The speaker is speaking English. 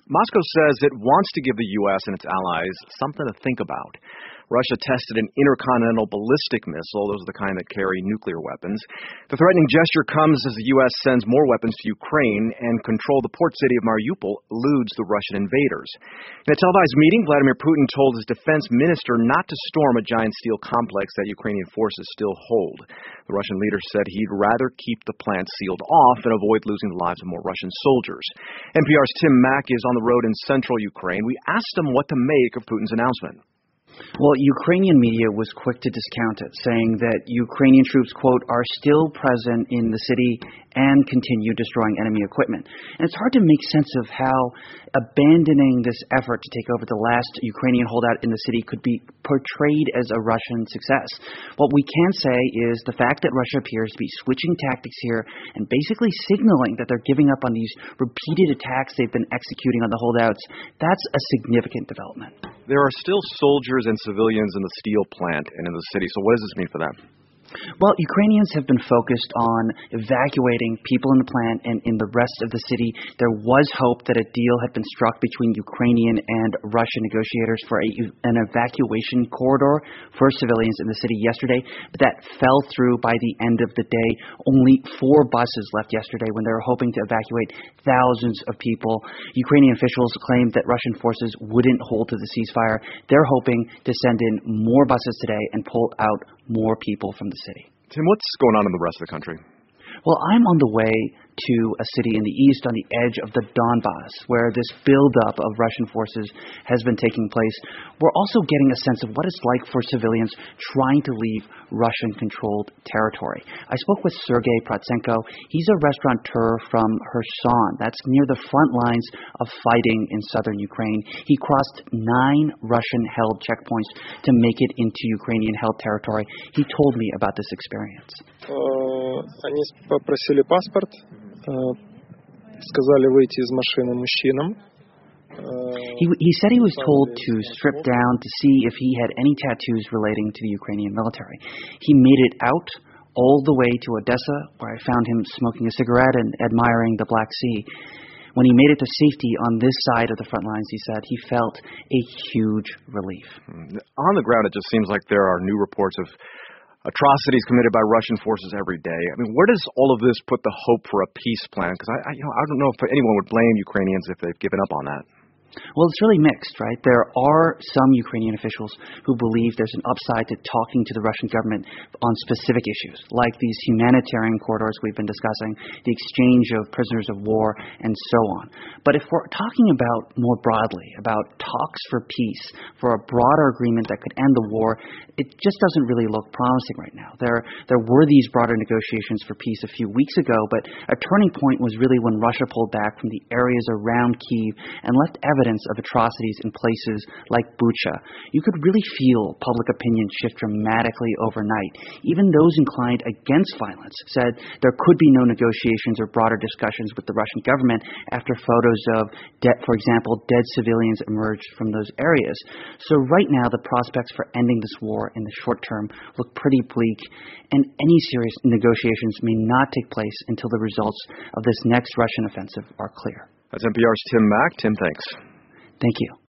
Moscow says it wants to give the U.S. and its allies something to think about. Russia tested an intercontinental ballistic missile. Those are the kind that carry nuclear weapons. The threatening gesture comes as the U.S. sends more weapons to Ukraine, and control the port city of Mariupol eludes the Russian invaders. In a televised meeting, Vladimir Putin told his defense minister not to storm a giant steel complex that Ukrainian forces still hold. The Russian leader said he'd rather keep the plant sealed off and avoid losing the lives of more Russian soldiers. NPR's Tim Mak is on the road in central Ukraine. We asked him what to make of Putin's announcement. Well, Ukrainian media was quick to discount it, saying that Ukrainian troops, quote, are still present in the city and continue destroying enemy equipment. And it's hard to make sense of how abandoning this effort to take over the last Ukrainian holdout in the city could be portrayed as a Russian success. What we can say is the fact that Russia appears to be switching tactics here and basically signaling that they're giving up on these repeated attacks they've been executing on the holdouts, that's a significant development. There are still soldiers and civilians in the steel plant and in the city, so what does this mean for them? Well, Ukrainians have been focused on evacuating people in the plant and in the rest of the city. There was hope that a deal had been struck between Ukrainian and Russian negotiators for an evacuation corridor for civilians in the city yesterday, but that fell through by the end of the day. Only 4 buses left yesterday when they were hoping to evacuate thousands of people. Ukrainian officials claimed that Russian forces wouldn't hold to the ceasefire. They're hoping to send in more buses today and pull out more people from the city. Tim, what's going on in the rest of the country? Well, I'm on the way to a city in the east on the edge of the Donbas, where this buildup of Russian forces has been taking place. We're also getting a sense of what it's like for civilians trying to leave Russian-controlled territory. I spoke with Sergei Protsenko. He's a restaurateur from Kherson. That's near the front lines of fighting in southern Ukraine. He crossed 9 Russian-held checkpoints to make it into Ukrainian-held territory. He told me about this experience. Они попросили паспорт, сказали выйти из машины мужчинам. He said he was told to strip down to see if he had any tattoos relating to the Ukrainian military. He made it out all the way to Odessa, where I found him smoking a cigarette and admiring the Black Sea. When he made it to safety on this side of the front lines, he said he felt a huge relief. On the ground, it just seems like there are new reports of atrocities committed by Russian forces every day. I mean, where does all of this put the hope for a peace plan? Because I don't know if anyone would blame Ukrainians if they've given up on that. Well, it's really mixed, right? There are some Ukrainian officials who believe there's an upside to talking to the Russian government on specific issues, like these humanitarian corridors we've been discussing, the exchange of prisoners of war, and so on. But if we're talking about more broadly, about talks for peace, for a broader agreement that could end the war, it just doesn't really look promising right now. There were these broader negotiations for peace a few weeks ago, but a turning point was really when Russia pulled back from the areas around Kyiv and left evidence of atrocities in places like Bucha. You could really feel public opinion shift dramatically overnight. Even those inclined against violence said there could be no negotiations or broader discussions with the Russian government after photos of, for example, dead civilians emerged from those areas. So right now, the prospects for ending this war in the short term look pretty bleak, and any serious negotiations may not take place until the results of this next Russian offensive are clear. That's NPR's Tim Mak. Tim, thanks. Thank you.